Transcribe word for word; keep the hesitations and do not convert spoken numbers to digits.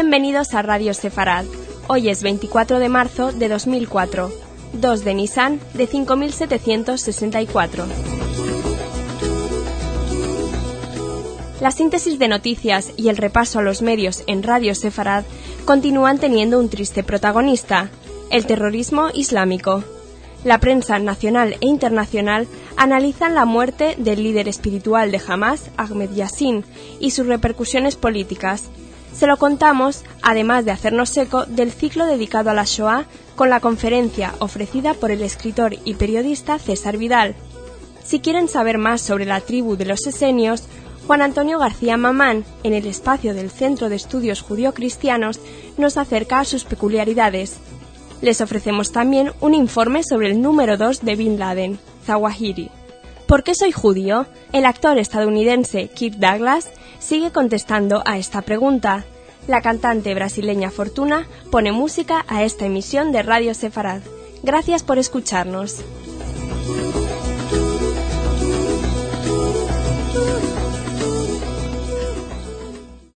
Bienvenidos a Radio Sefarad. Hoy es veinticuatro de marzo de dos mil cuatro, dos de Nisan de cinco mil setecientos sesenta y cuatro. La síntesis de noticias y el repaso a los medios en Radio Sefarad continúan teniendo un triste protagonista, el terrorismo islámico. La prensa nacional e internacional analizan la muerte del líder espiritual de Hamas, Ahmed Yassin, y sus repercusiones políticas. Se lo contamos, además de hacernos eco del ciclo dedicado a la Shoah, con la conferencia ofrecida por el escritor y periodista César Vidal. Si quieren saber más sobre la tribu de los esenios, Juan Antonio García Mamán, en el espacio del Centro de Estudios Judío-Cristianos, nos acerca a sus peculiaridades. Les ofrecemos también un informe sobre el número dos de Bin Laden, Zawahiri. ¿Por qué soy judío? El actor estadounidense Kirk Douglas sigue contestando a esta pregunta. La cantante brasileña Fortuna pone música a esta emisión de Radio Sefarad. Gracias por escucharnos.